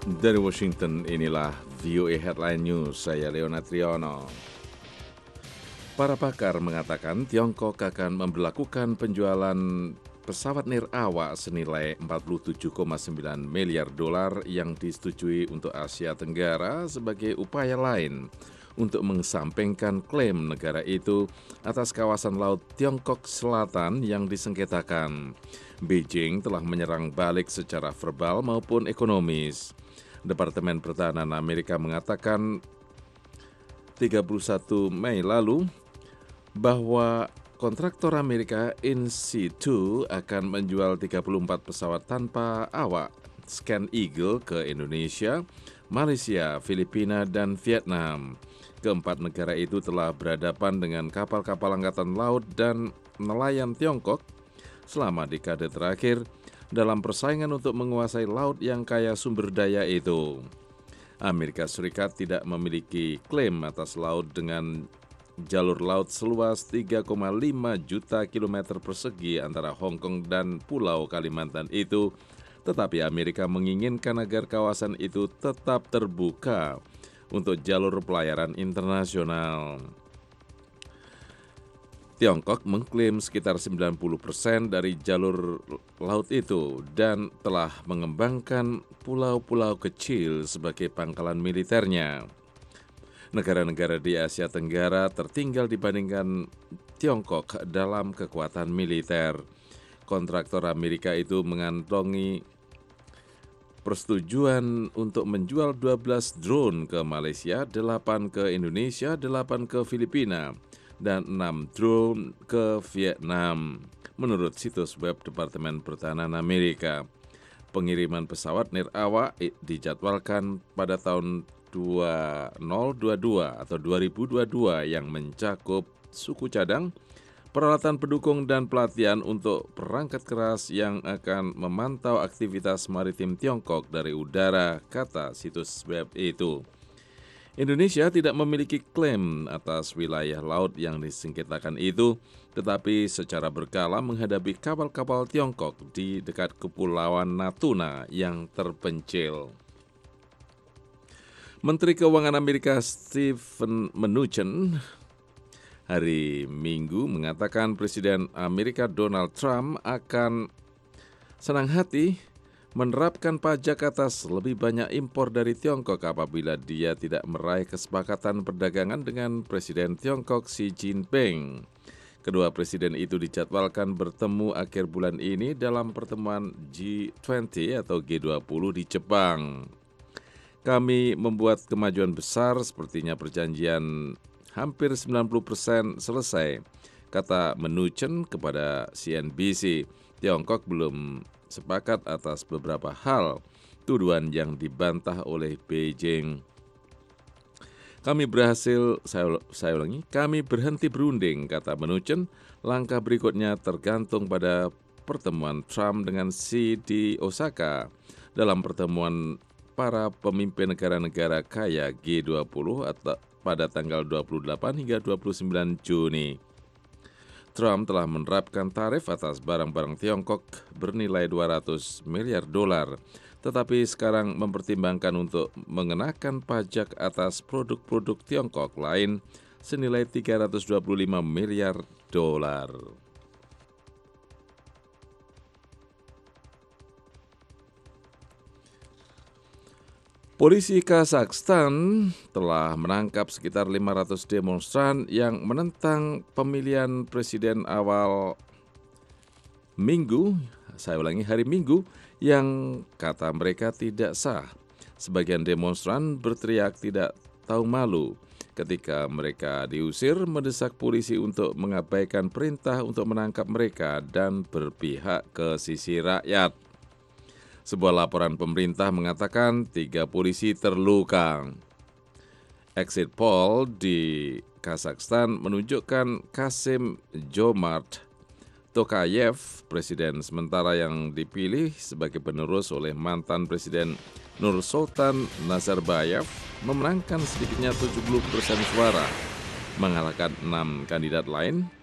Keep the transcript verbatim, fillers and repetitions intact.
Dari Washington, inilah V O A Headline News, saya Leonard Triono. Para pakar mengatakan Tiongkok akan memberlakukan penjualan pesawat nirawak senilai empat puluh tujuh koma sembilan miliar dolar yang disetujui untuk Asia Tenggara sebagai upaya lain untuk mengesampingkan klaim negara itu atas kawasan laut Tiongkok Selatan yang disengketakan. Beijing telah menyerang balik secara verbal maupun ekonomis. Departemen Pertahanan Amerika mengatakan tiga puluh satu Mei lalu bahwa kontraktor Amerika In-Situ akan menjual tiga puluh empat pesawat tanpa awak Scan Eagle ke Indonesia, Malaysia, Filipina, dan Vietnam. Keempat negara itu telah berhadapan dengan kapal-kapal angkatan laut dan nelayan Tiongkok selama dekade terakhir dalam persaingan untuk menguasai laut yang kaya sumber daya itu. Amerika Serikat tidak memiliki klaim atas laut dengan jalur laut seluas tiga koma lima juta kilometer persegi antara Hong Kong dan Pulau Kalimantan itu, tetapi Amerika menginginkan agar kawasan itu tetap terbuka untuk jalur pelayaran internasional. Tiongkok mengklaim sekitar sembilan puluh persen dari jalur laut itu dan telah mengembangkan pulau-pulau kecil sebagai pangkalan militernya. Negara-negara di Asia Tenggara tertinggal dibandingkan Tiongkok dalam kekuatan militer. Kontraktor Amerika itu mengantongi persetujuan untuk menjual dua belas drone ke Malaysia, delapan ke Indonesia, delapan ke Filipina, dan enam drone ke Vietnam. Menurut situs web Departemen Pertahanan Amerika, pengiriman pesawat nirawak dijadwalkan pada tahun dua ribu dua puluh dua atau dua ribu dua puluh dua yang mencakup suku cadang, peralatan pendukung dan pelatihan untuk perangkat keras yang akan memantau aktivitas maritim Tiongkok dari udara, kata situs web itu. Indonesia tidak memiliki klaim atas wilayah laut yang disengketakan itu, tetapi secara berkala menghadapi kapal-kapal Tiongkok di dekat Kepulauan Natuna yang terpencil. Menteri Keuangan Amerika Steven Mnuchin hari Minggu mengatakan Presiden Amerika Donald Trump akan senang hati menerapkan pajak atas lebih banyak impor dari Tiongkok apabila dia tidak meraih kesepakatan perdagangan dengan Presiden Tiongkok Xi Jinping. Kedua presiden itu dijadwalkan bertemu akhir bulan ini dalam pertemuan G dua puluh atau G dua puluh di Jepang. Kami membuat kemajuan besar, sepertinya perjanjian hampir sembilan puluh persen selesai, kata Mnuchin kepada C N B C. Tiongkok belum sepakat atas beberapa hal, tuduhan yang dibantah oleh Beijing. Kami berhasil, saya, saya ulangi, kami berhenti berunding, kata Mnuchin. Langkah berikutnya tergantung pada pertemuan Trump dengan Xi di Osaka. Dalam pertemuan para pemimpin negara-negara kaya G dua puluh atau pada tanggal dua puluh delapan hingga dua puluh sembilan Juni. Trump telah menerapkan tarif atas barang-barang Tiongkok bernilai dua ratus miliar dolar, tetapi sekarang mempertimbangkan untuk mengenakan pajak atas produk-produk Tiongkok lain senilai tiga ratus dua puluh lima miliar dolar. Polisi Kazakhstan telah menangkap sekitar lima ratus demonstran yang menentang pemilihan presiden awal Minggu, saya ulangi hari Minggu, yang kata mereka tidak sah. Sebagian demonstran berteriak tidak tahu malu ketika mereka diusir, mendesak polisi untuk mengabaikan perintah untuk menangkap mereka dan berpihak ke sisi rakyat. Sebuah laporan pemerintah mengatakan tiga polisi terluka. Exit poll di Kazakhstan menunjukkan Kasim Jomart Tokayev, presiden sementara yang dipilih sebagai penerus oleh mantan Presiden Nursultan Nazarbayev, memenangkan sedikitnya tujuh puluh persen suara, mengalahkan enam kandidat lain